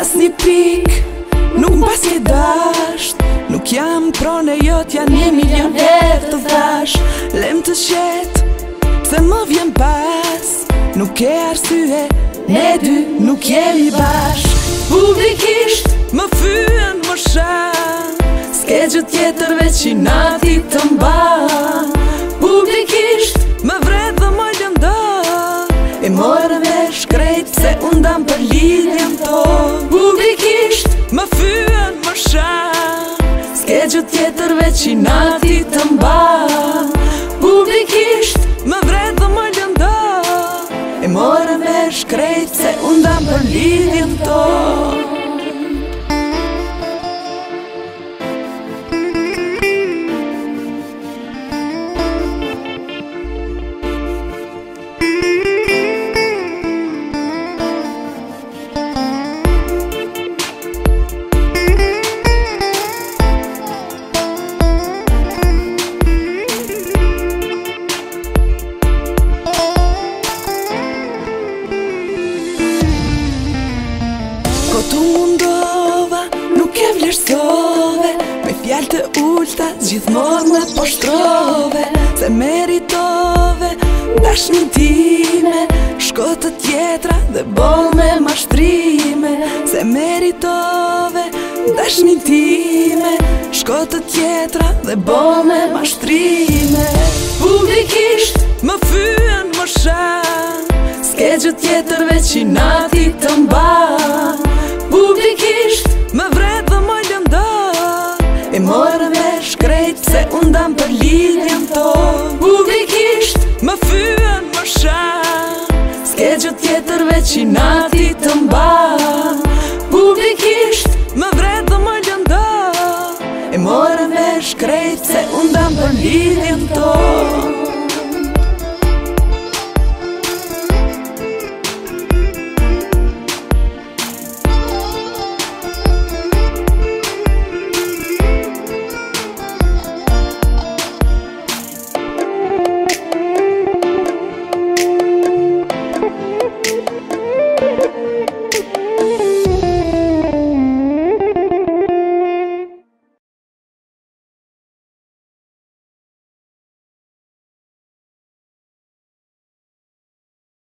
asni pik, nuk m'pas ke dasht. Nuk jam prone jot, janë 1 milion herë të thash. Lem të qet, pse më vjen pas. Nuk ke arsye, ne dy nuk jemi bashk. Publikisht më fyen më shan, s'ke gjë tjetër veç i nati të mban. Publikisht më vret dhe më lëndon, e morë vesh krejt pse unë dam për lidhjen ton. Publikisht më fyen më shan, s'ke gjë tjetër veç i nati të mban. Publikisht më vret dhe më lëndon, e morë vesh krejt pse unë dam për lidhjen ton. Ko tu mundova, nuk e vlerësove, me fjalë të ulta, gjithmonë më poshtrove. Se meritove, dashnin time, shko të tjetra dhe boll me mashtrime. Se meritove, dashnin time, shko të tjetra dhe boll me mashtrime. Publikisht më fyen më shan, s'ke gjë tjetër veç i nati të mban. Publikisht më vret dhe më lëndon, e morë vesh krejt pse unë dam për lidhjen ton. Publikisht më fyen më shan, s'ke gjë tjetër veç i nati të mban. Publikisht më vret dhe më lëndon, e morë vesh krejt pse unë dam për lidhjen ton.